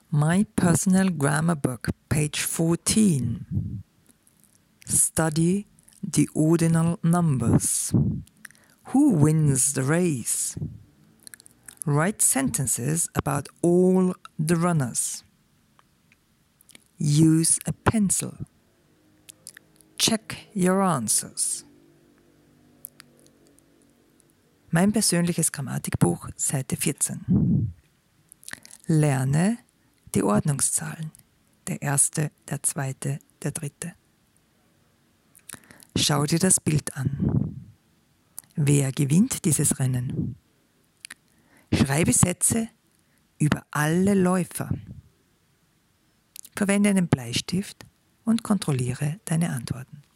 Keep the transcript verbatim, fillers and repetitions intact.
My Personal Grammar Book, page fourteen. Study the ordinal numbers. Who wins the race? Write sentences about all the runners. Use a pencil. Check your answers. Mein persönliches Grammatikbuch, Seite vierzehn. Lerne die Ordnungszahlen. Der erste, der zweite, der dritte. Schau dir das Bild an. Wer gewinnt dieses Rennen? Schreibe Sätze über alle Läufer. Verwende einen Bleistift und kontrolliere deine Antworten.